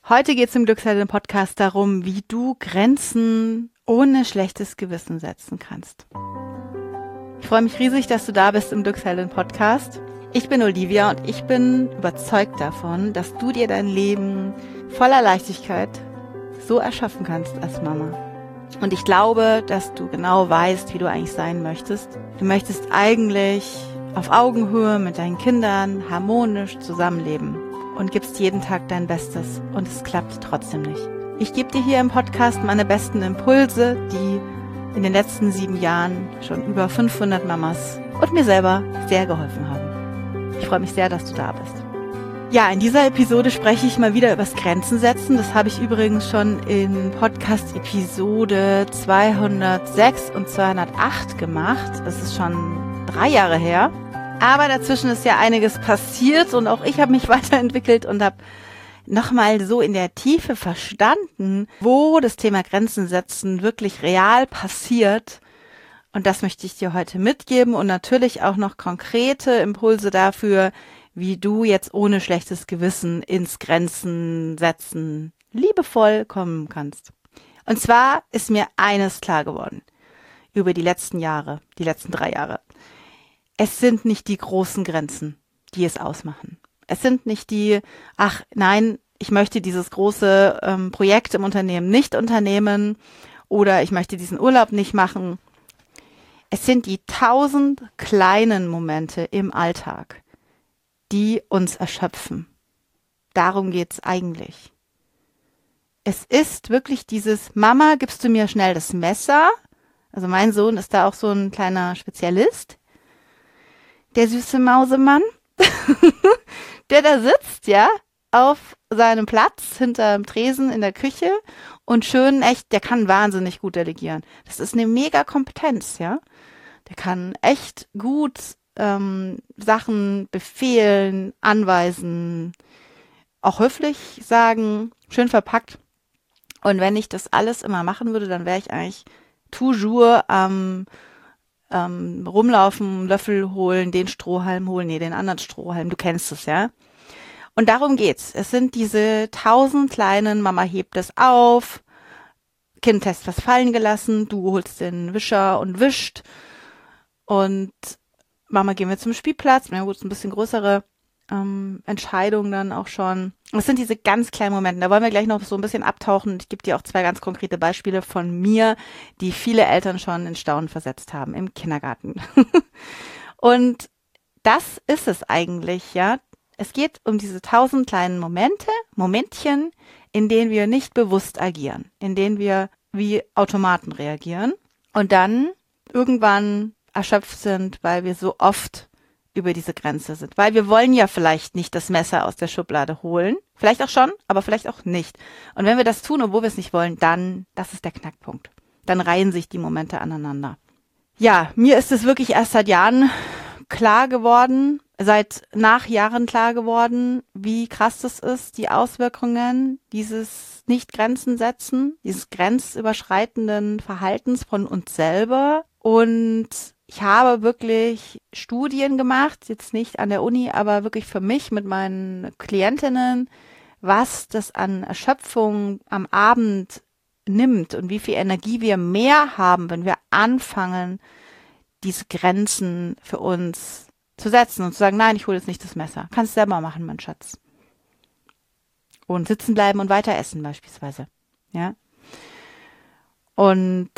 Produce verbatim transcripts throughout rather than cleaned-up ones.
Heute geht es im Glücksheldin-Podcast darum, wie du Grenzen ohne schlechtes Gewissen setzen kannst. Ich freue mich riesig, dass du da bist im Glücksheldin-Podcast. Ich bin Olivia und ich bin überzeugt davon, dass du dir dein Leben voller Leichtigkeit so erschaffen kannst als Mama. Und ich glaube, dass du genau weißt, wie du eigentlich sein möchtest. Du möchtest eigentlich auf Augenhöhe mit deinen Kindern harmonisch zusammenleben und gibst jeden Tag dein Bestes und es klappt trotzdem nicht. Ich gebe dir hier im Podcast meine besten Impulse, die in den letzten sieben Jahren schon über fünfhundert Mamas und mir selber sehr geholfen haben. Ich freue mich sehr, dass du da bist. Ja, in dieser Episode spreche ich mal wieder über das Grenzen setzen. Das habe ich übrigens schon in Podcast-Episode zweihundertsechs und zweihundertacht gemacht. Das ist schon drei Jahre her. Aber dazwischen ist ja einiges passiert und auch ich habe mich weiterentwickelt und habe nochmal so in der Tiefe verstanden, wo das Thema Grenzen setzen wirklich real passiert. Und das möchte ich dir heute mitgeben und natürlich auch noch konkrete Impulse dafür, wie du jetzt ohne schlechtes Gewissen ins Grenzen setzen liebevoll kommen kannst. Und zwar ist mir eines klar geworden über die letzten Jahre, die letzten drei Jahre. Es sind nicht die großen Grenzen, die es ausmachen. Es sind nicht die, ach nein, ich möchte dieses große ähm, Projekt im Unternehmen nicht unternehmen oder ich möchte diesen Urlaub nicht machen. Es sind die tausend kleinen Momente im Alltag, die uns erschöpfen. Darum geht's eigentlich. Es ist wirklich dieses, Mama, gibst du mir schnell das Messer? Also mein Sohn ist da auch so ein kleiner Spezialist. Der süße Mausemann, der da sitzt, ja, auf seinem Platz hinterm Tresen in der Küche und schön echt, der kann wahnsinnig gut delegieren. Das ist eine mega Kompetenz, ja. Der kann echt gut ähm, Sachen befehlen, anweisen, auch höflich sagen, schön verpackt. Und wenn ich das alles immer machen würde, dann wäre ich eigentlich toujours am ähm, rumlaufen, Löffel holen, den Strohhalm holen, nee, den anderen Strohhalm, du kennst es, ja. Und darum geht's. Es sind diese tausend kleinen, Mama hebt es auf, Kind hast was fallen gelassen, du holst den Wischer und wischt und Mama, gehen wir zum Spielplatz, na gut, ein bisschen größere ähm, Entscheidungen dann auch schon. Es sind diese ganz kleinen Momente, da wollen wir gleich noch so ein bisschen abtauchen. Ich gebe dir auch zwei ganz konkrete Beispiele von mir, die viele Eltern schon in Staunen versetzt haben im Kindergarten. Und das ist es eigentlich, ja. Es geht um diese tausend kleinen Momente, Momentchen, in denen wir nicht bewusst agieren, in denen wir wie Automaten reagieren und dann irgendwann erschöpft sind, weil wir so oft über diese Grenze sind. Weil wir wollen ja vielleicht nicht das Messer aus der Schublade holen. Vielleicht auch schon, aber vielleicht auch nicht. Und wenn wir das tun, obwohl wir es nicht wollen, dann, das ist der Knackpunkt. Dann reihen sich die Momente aneinander. Ja, mir ist es wirklich erst seit Jahren klar geworden, seit nach Jahren klar geworden, wie krass das ist, die Auswirkungen dieses Nicht-Grenzen setzen, dieses grenzüberschreitenden Verhaltens von uns selber. Und ich habe wirklich Studien gemacht, jetzt nicht an der Uni, aber wirklich für mich mit meinen Klientinnen, was das an Erschöpfung am Abend nimmt und wie viel Energie wir mehr haben, wenn wir anfangen, diese Grenzen für uns zu setzen und zu sagen, nein, ich hole jetzt nicht das Messer. Kannst selber machen, mein Schatz. Und sitzen bleiben und weiter essen beispielsweise. Ja. Und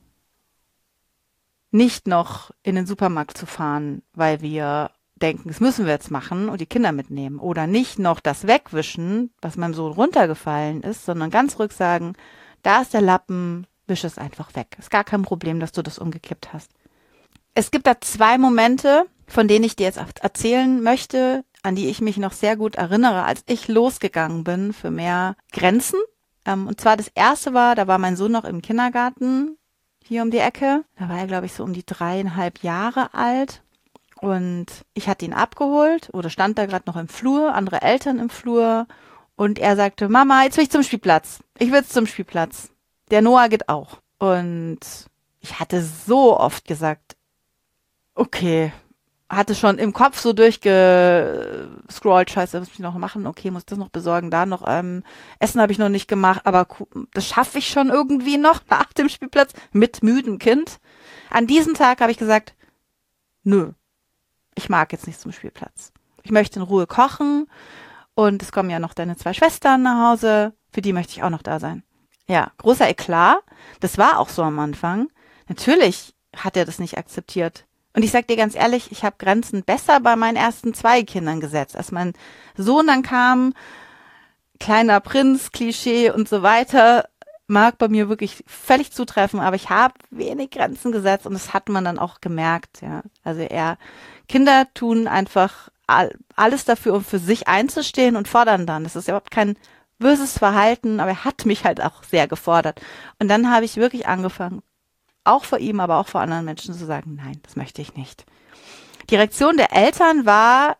nicht noch in den Supermarkt zu fahren, weil wir denken, das müssen wir jetzt machen und die Kinder mitnehmen. Oder nicht noch das wegwischen, was meinem Sohn runtergefallen ist, sondern ganz ruhig sagen, da ist der Lappen, wisch es einfach weg. Ist gar kein Problem, dass du das umgekippt hast. Es gibt da zwei Momente, von denen ich dir jetzt erzählen möchte, an die ich mich noch sehr gut erinnere, als ich losgegangen bin für mehr Grenzen. Und zwar das erste war, da war mein Sohn noch im Kindergarten, hier um die Ecke. Da war er, glaube ich, so um die dreieinhalb Jahre alt. Und ich hatte ihn abgeholt oder stand da gerade noch im Flur, andere Eltern im Flur. Und er sagte, Mama, jetzt will ich zum Spielplatz. Ich will jetzt zum Spielplatz. Der Noah geht auch. Und ich hatte so oft gesagt, okay, hatte schon im Kopf so durchgescrollt, scheiße, was muss ich noch machen? Okay, muss das noch besorgen, da noch ähm, Essen habe ich noch nicht gemacht, aber das schaffe ich schon irgendwie noch nach dem Spielplatz mit müdem Kind. An diesem Tag habe ich gesagt, nö, ich mag jetzt nicht zum Spielplatz. Ich möchte in Ruhe kochen und es kommen ja noch deine zwei Schwestern nach Hause, für die möchte ich auch noch da sein. Ja, großer Eklat, das war auch so am Anfang. Natürlich hat er das nicht akzeptiert. Und ich sag dir ganz ehrlich, ich habe Grenzen besser bei meinen ersten zwei Kindern gesetzt. Als mein Sohn dann kam, kleiner Prinz, Klischee und so weiter, mag bei mir wirklich völlig zutreffen, aber ich habe wenig Grenzen gesetzt und das hat man dann auch gemerkt. Ja, also er, Kinder tun einfach all, alles dafür, um für sich einzustehen und fordern dann. Das ist überhaupt kein böses Verhalten, aber er hat mich halt auch sehr gefordert. Und dann habe ich wirklich angefangen, auch vor ihm, aber auch vor anderen Menschen zu sagen, nein, das möchte ich nicht. Die Reaktion der Eltern war,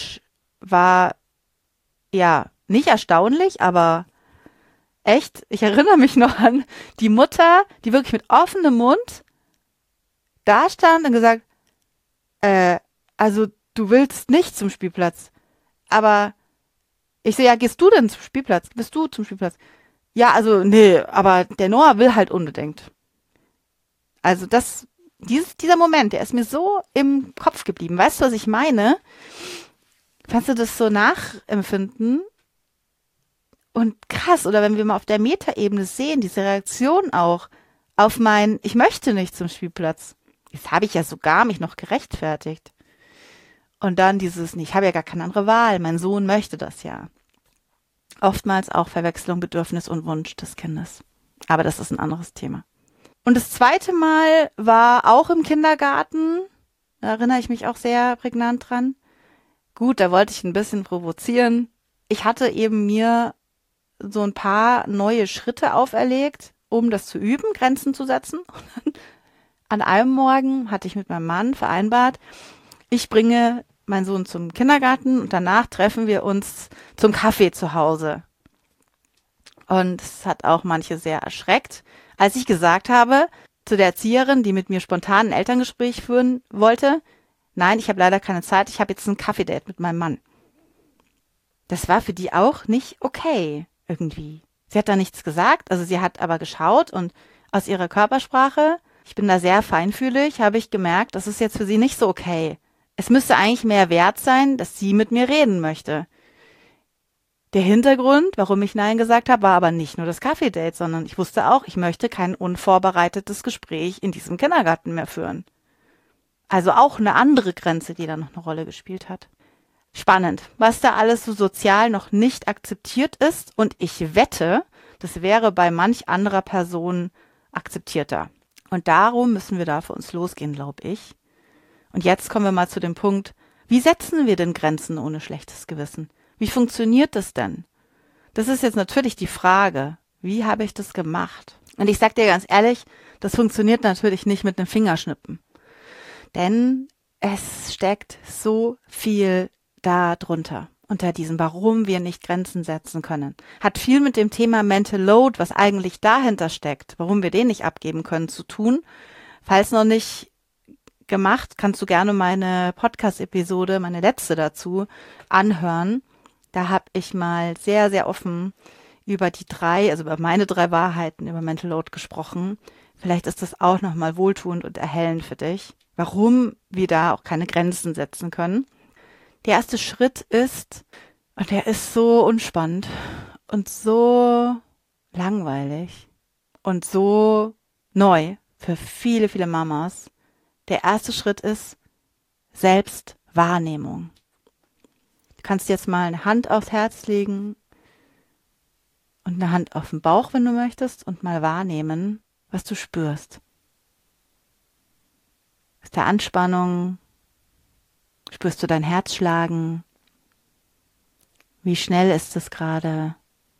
war ja nicht erstaunlich, aber echt, ich erinnere mich noch an die Mutter, die wirklich mit offenem Mund da stand und gesagt, äh, also du willst nicht zum Spielplatz, aber ich so, ja, gehst du denn zum Spielplatz? Bist du zum Spielplatz? Ja, also nee, aber der Noah will halt unbedingt. Also das, dieses, dieser Moment, der ist mir so im Kopf geblieben. Weißt du, was ich meine? Kannst du das so nachempfinden? Und krass, oder wenn wir mal auf der Metaebene sehen, diese Reaktion auch auf mein, ich möchte nicht zum Spielplatz. Jetzt habe ich ja sogar mich noch gerechtfertigt. Und dann dieses, ich habe ja gar keine andere Wahl, mein Sohn möchte das ja. Oftmals auch Verwechslung, Bedürfnis und Wunsch des Kindes. Aber das ist ein anderes Thema. Und das zweite Mal war auch im Kindergarten, da erinnere ich mich auch sehr prägnant dran. Gut, da wollte ich ein bisschen provozieren. Ich hatte eben mir so ein paar neue Schritte auferlegt, um das zu üben, Grenzen zu setzen. Und an einem Morgen hatte ich mit meinem Mann vereinbart, ich bringe meinen Sohn zum Kindergarten und danach treffen wir uns zum Kaffee zu Hause. Und es hat auch manche sehr erschreckt, als ich gesagt habe zu der Erzieherin, die mit mir spontan ein Elterngespräch führen wollte, nein, ich habe leider keine Zeit, ich habe jetzt ein Kaffee-Date mit meinem Mann. Das war für die auch nicht okay, irgendwie. Sie hat da nichts gesagt, also sie hat aber geschaut und aus ihrer Körpersprache, ich bin da sehr feinfühlig, habe ich gemerkt, das ist jetzt für sie nicht so okay. Es müsste eigentlich mehr wert sein, dass sie mit mir reden möchte. Der Hintergrund, warum ich Nein gesagt habe, war aber nicht nur das Kaffee-Date, sondern ich wusste auch, ich möchte kein unvorbereitetes Gespräch in diesem Kindergarten mehr führen. Also auch eine andere Grenze, die da noch eine Rolle gespielt hat. Spannend, was da alles so sozial noch nicht akzeptiert ist und ich wette, das wäre bei manch anderer Person akzeptierter. Und darum müssen wir da für uns losgehen, glaube ich. Und jetzt kommen wir mal zu dem Punkt, wie setzen wir denn Grenzen ohne schlechtes Gewissen? Wie funktioniert das denn? Das ist jetzt natürlich die Frage, wie habe ich das gemacht? Und ich sag dir ganz ehrlich, das funktioniert natürlich nicht mit einem Fingerschnippen. Denn es steckt so viel da drunter, unter diesem, warum wir nicht Grenzen setzen können. Hat viel mit dem Thema Mental Load, was eigentlich dahinter steckt, warum wir den nicht abgeben können, zu tun. Falls noch nicht gemacht, kannst du gerne meine Podcast-Episode, meine letzte dazu, anhören. Da habe ich mal sehr, sehr offen über die drei, also über meine drei Wahrheiten über Mental Load gesprochen. Vielleicht ist das auch nochmal wohltuend und erhellend für dich, warum wir da auch keine Grenzen setzen können. Der erste Schritt ist, und der ist so unspannend und so langweilig und so neu für viele, viele Mamas. Der erste Schritt ist Selbstwahrnehmung. Du kannst jetzt mal eine Hand aufs Herz legen und eine Hand auf den Bauch, wenn du möchtest, und mal wahrnehmen, was du spürst. Ist da Anspannung? Spürst du dein Herz schlagen? Wie schnell ist es gerade?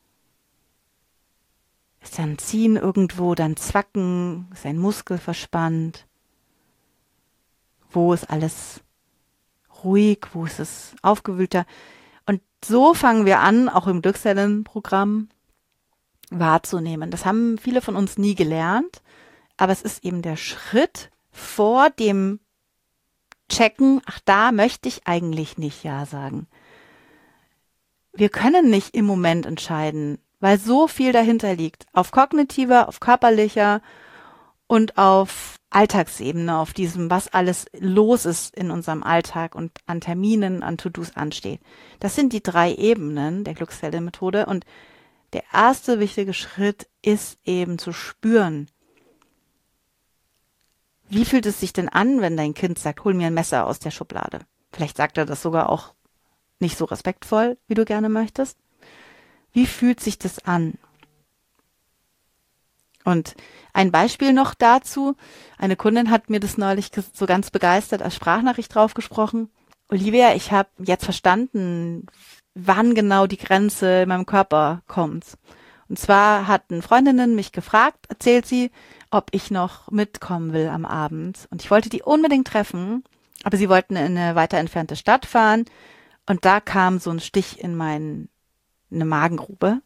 Ist da ein Ziehen irgendwo, dann Zwacken? Ist ein Muskel verspannt? Wo ist alles ruhig? Wo ist es aufgewühlter? Und so fangen wir an, auch im Glücksellenprogramm wahrzunehmen. Das haben viele von uns nie gelernt, aber es ist eben der Schritt vor dem checken, ach, da möchte ich eigentlich nicht Ja sagen. Wir können nicht im Moment entscheiden, weil so viel dahinter liegt. Auf kognitiver, auf körperlicher und auf Alltagsebene, auf diesem, was alles los ist in unserem Alltag und an Terminen, an To-Dos ansteht. Das sind die drei Ebenen der Glückshelde-Methode und der erste wichtige Schritt ist eben zu spüren, wie fühlt es sich denn an, wenn dein Kind sagt, hol mir ein Messer aus der Schublade? Vielleicht sagt er das sogar auch nicht so respektvoll, wie du gerne möchtest. Wie fühlt sich das an? Und ein Beispiel noch dazu. Eine Kundin hat mir das neulich so ganz begeistert als Sprachnachricht draufgesprochen. Olivia, ich habe jetzt verstanden, wann genau die Grenze in meinem Körper kommt. Und zwar hatten Freundinnen mich gefragt, erzählt sie, ob ich noch mitkommen will am Abend. Und ich wollte die unbedingt treffen, aber sie wollten in eine weiter entfernte Stadt fahren. Und da kam so ein Stich in mein, eine Magengrube.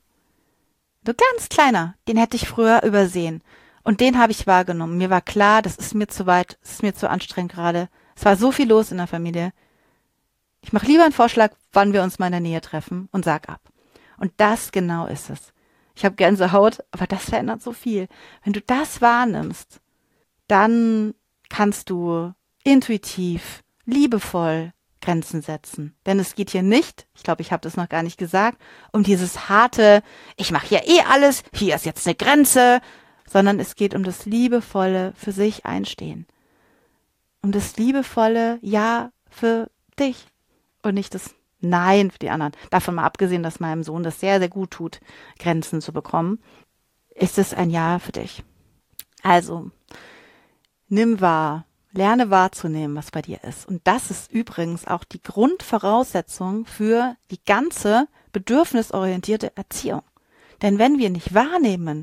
So ganz kleiner, den hätte ich früher übersehen. Und den habe ich wahrgenommen. Mir war klar, das ist mir zu weit, das ist mir zu anstrengend gerade. Es war so viel los in der Familie. Ich mache lieber einen Vorschlag, wann wir uns mal in der Nähe treffen und sag ab. Und das genau ist es. Ich habe Gänsehaut, aber das verändert so viel. Wenn du das wahrnimmst, dann kannst du intuitiv, liebevoll Grenzen setzen. Denn es geht hier nicht, ich glaube, ich habe das noch gar nicht gesagt, um dieses harte, ich mache hier eh alles, hier ist jetzt eine Grenze, sondern es geht um das liebevolle für sich einstehen. Um das liebevolle Ja für dich und nicht das Nein für die anderen. Davon mal abgesehen, dass meinem Sohn das sehr, sehr gut tut, Grenzen zu bekommen, ist es ein Ja für dich. Also, nimm wahr, lerne wahrzunehmen, was bei dir ist. Und das ist übrigens auch die Grundvoraussetzung für die ganze bedürfnisorientierte Erziehung. Denn wenn wir nicht wahrnehmen,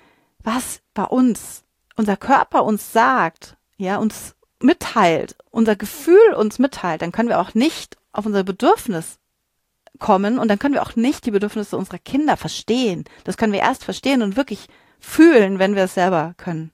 was bei uns, unser Körper uns sagt, ja, uns mitteilt, unser Gefühl uns mitteilt, dann können wir auch nicht auf unser Bedürfnis kommen und dann können wir auch nicht die Bedürfnisse unserer Kinder verstehen. Das können wir erst verstehen und wirklich fühlen, wenn wir es selber können.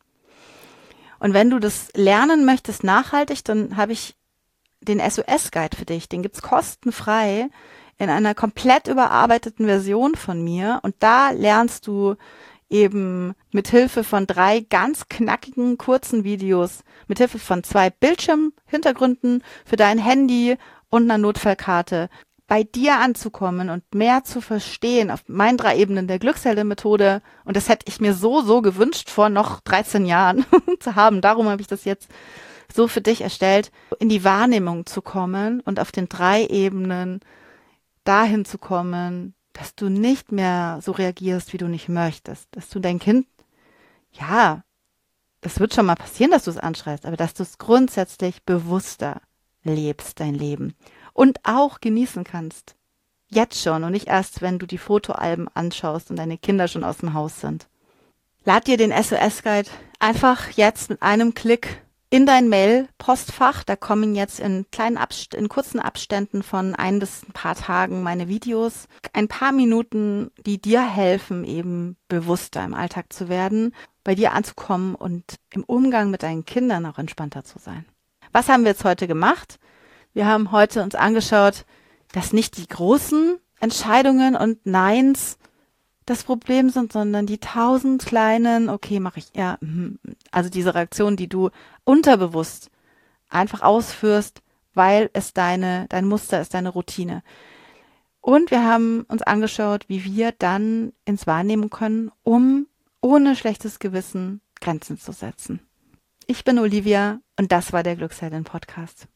Und wenn du das lernen möchtest nachhaltig, dann habe ich den S O S-Guide für dich. Den gibt's kostenfrei in einer komplett überarbeiteten Version von mir. Und da lernst du eben mit Hilfe von drei ganz knackigen, kurzen Videos, mit Hilfe von zwei Bildschirmhintergründen für dein Handy und einer Notfallkarte, bei dir anzukommen und mehr zu verstehen auf meinen drei Ebenen der Glückshelde-Methode. Und das hätte ich mir so, so gewünscht, vor noch dreizehn Jahren zu haben. Darum habe ich das jetzt so für dich erstellt, in die Wahrnehmung zu kommen und auf den drei Ebenen dahin zu kommen, dass du nicht mehr so reagierst, wie du nicht möchtest. Dass du dein Kind, ja, das wird schon mal passieren, dass du es anschreist, aber dass du es grundsätzlich bewusster lebst, dein Leben. Und auch genießen kannst. Jetzt schon und nicht erst, wenn du die Fotoalben anschaust und deine Kinder schon aus dem Haus sind. Lad dir den S O S-Guide einfach jetzt mit einem Klick in dein Mail-Postfach. Da kommen jetzt in kleinen Abst- in kurzen Abständen von ein bis ein paar Tagen meine Videos. Ein paar Minuten, die dir helfen, eben bewusster im Alltag zu werden, bei dir anzukommen und im Umgang mit deinen Kindern auch entspannter zu sein. Was haben wir jetzt heute gemacht? Wir haben heute uns angeschaut, dass nicht die großen Entscheidungen und Neins das Problem sind, sondern die tausend kleinen, okay, mache ich, ja, also diese Reaktion, die du unterbewusst einfach ausführst, weil es deine, dein Muster ist, deine Routine. Und wir haben uns angeschaut, wie wir dann ins Wahrnehmen können, um ohne schlechtes Gewissen Grenzen zu setzen. Ich bin Olivia und das war der Glücksheldin Podcast.